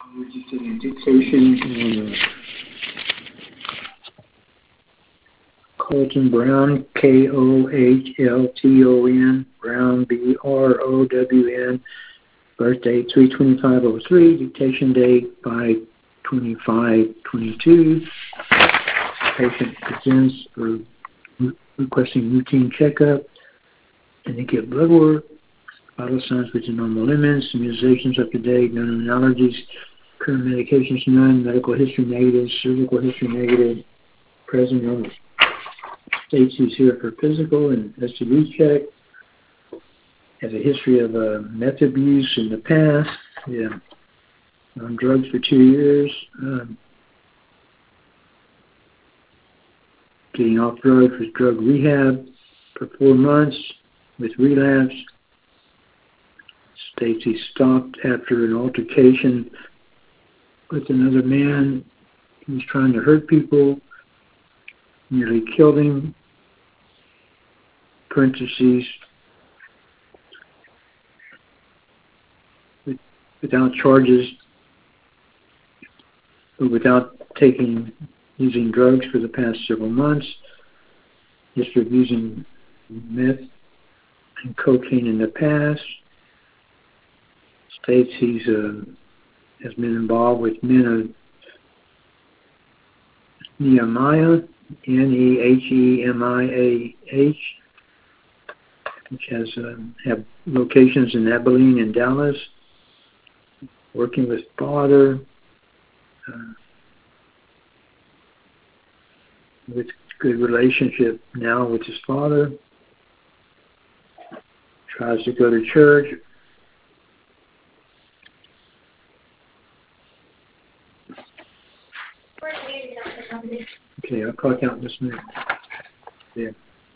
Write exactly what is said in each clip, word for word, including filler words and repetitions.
We're just doing dictation. Uh, Colton Brown, K O H L T O N, Brown, B R O W N, birthday three twenty-five oh three, dictation date five twenty-five twenty-two. Patient presents for requesting routine checkup and to get blood work, vital signs within normal limits, immunizations up to date, no known allergies, current medications none, medical history negative, cervical history negative, present normal. States he's here for physical and S T D check. Has a history of uh, meth abuse in the past. Yeah, on drugs for two years. Um, getting off drugs with drug rehab for four months with relapse. States he stopped after an altercation with another man. He was trying to hurt people, nearly killed him. Parentheses, with, without charges, but without taking, using drugs for the past several months. History of using meth and cocaine in the past. States he's uh, has been involved with men of Nehemiah, N E H E M I A H, which has uh, have locations in Abilene and Dallas. Working with father, uh, with good relationship now with his father. Tries to go to church. Okay, I'll clock out in just a minute. Yeah.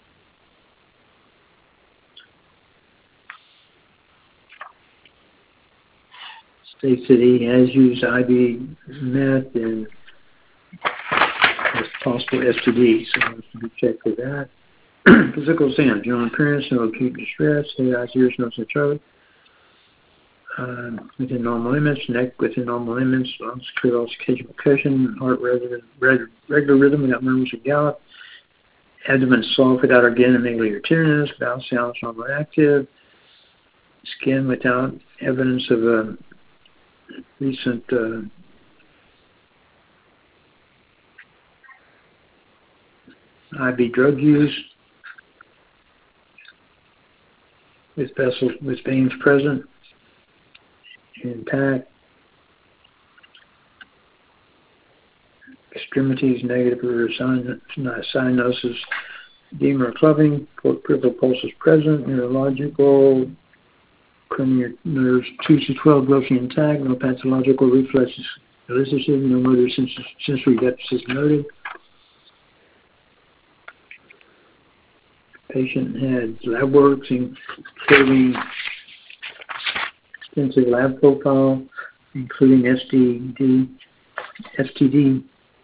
States that he has used I V meth and has possible S T D, so I have to be checked for that. Physical exam, general appearance, no acute distress, head, eyes, ears, nose, and throat. Uh, within normal limits, neck within normal limits, lungs clear, loss, occasional concussion, heart regular, regular, regular rhythm without murmurs or gallop, abdomen soft without organomegaly or tenderness, bowel sounds normal active, skin without evidence of a recent uh, I V drug use, with vessels with veins present, intact, extremities negative for cyanosis, edema or clubbing, peripheral pulses present, neurological, cranial nerves two to twelve grossly intact, no pathological reflexes elicited, no motor sensory deficits noted. Patient had lab works including extensive lab profile, including S T D, S T D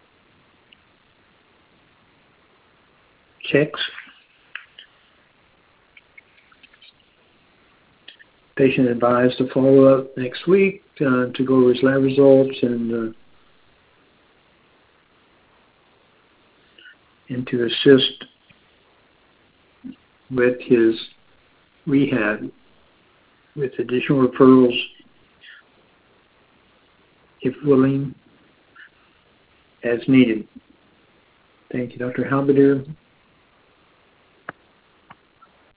checks. Patient advised to follow up next week uh, to go over his lab results and uh, and to assist with his rehab with additional referrals if willing as needed. Thank you, Doctor Halberdier.